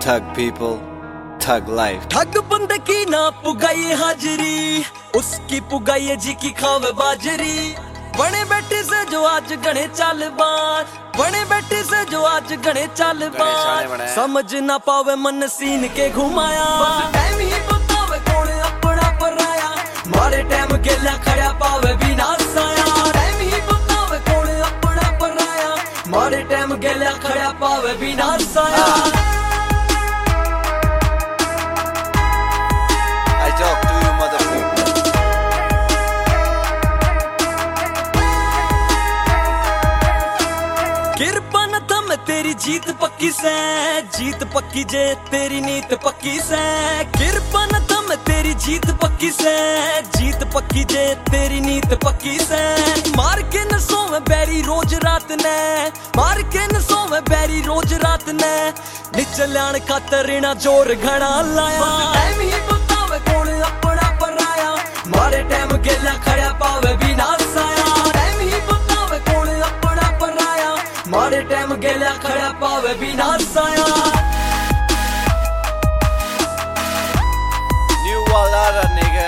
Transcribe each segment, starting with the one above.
Thug people, thug life. ठग बंदे की ना पुगाई हाजरी, उसकी पुगाई जी की खावे बाजरी। बने बैठे से जो आज गणे चालबान, बने बैठे से जो आज गणे चालबान। समझ ना पावे मन सीन के घुमाया, टाइम ही बतावे कौन अपना पराया। मारे टाइम गेला खड़ा पावे बिना साया, टाइम ही बतावे कौन अपना पराया। मारे टाइम गेला खड़ा पावे बिना साया। Talk to you motherfucker. कृपा न थम तेरी जीत पक्की से, जीत पक्की जे तेरी नीत पक्की से। कृपा न थम तेरी जीत पक्की से, जीत पक्की जे तेरी नीत पक्की से। मार के न सोवे बैरी रोज रात ने, मार के न सोवे बैरी रोज रात ने। निचल्याण खातर ना जोर घना लाया, टाइम ही बतावे कौन अपना पराया। मारे टाइम गेला खड़ा पावे बिना साया, टाइम ही बतावे कौन अपना पराया। मारे टाइम गेला खड़ा पावे बिना साया। New Wallara nigga.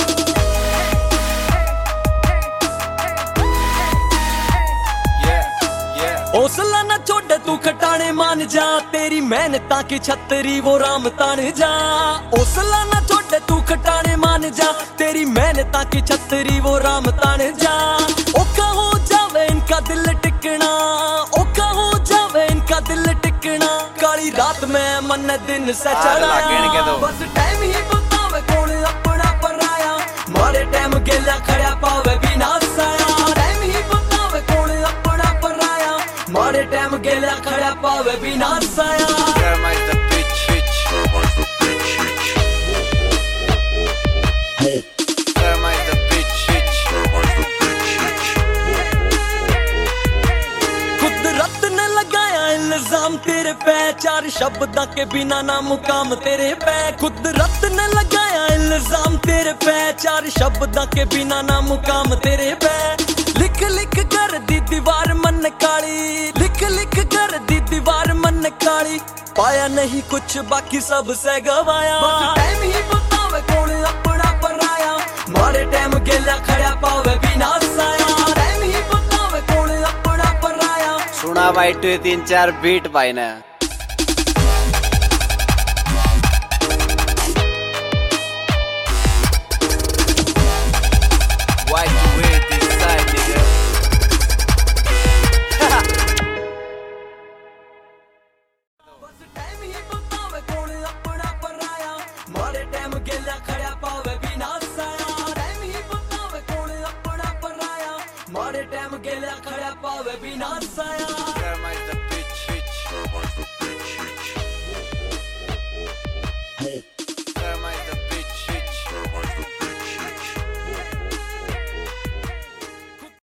हौसला न छोड़ तू खटाने मान जा, तेरी मेहनता की छतरी वो राम तान जा। हौसला न छोड़ तू खटाने मान जा, तेरी मेहनता की छतरी वो राम तान जा। ओका हो जावे इनका दिल टिकना, ओका हो जावे इनका दिल टिकना। काली रात में मन दिन से चढ़ा, बस टाइम ही बतावे कौन अपना पराया। मारे टाइम गेला खड़ा पावे बिना साया, टाइम ही बतावे कौन अपना पराया। मारे टाइम गेला खड़ा पावे बिना साया। Termite the bitch hitch. Termite the bitch hitch. कुदरत ने लगाया इल्जाम तेरे पे, चार शब्दां के बिना ना मुकाम तेरे पे। कुदरत ने लगाया इल्जाम तेरे पे, चार शब्दां के बिना ना मुकाम तेरे पे। लिख लिख कर दी दीवार मन काली, लिख लिख कर दी दीवार मन काली। पाया नहीं कुछ बाकी सब से गवाया, टाइम ही बतावे कौन अपना पराया। मारे टाइम गेला खड़ा पावे बिना साया, टाइम ही बतावे कौन अपना पराया। सुना भाई तू 3-4 बीट भाई ना। Why you wear this side nigga? बस टाइम ही बतावे कौन अपना पराया। मारे टाइम गेला खड़ा पावे बिना साया, टाइम ही बतावे कौन अपना पराया। मारे टाइम गेला खड़ा पावे बिना साया।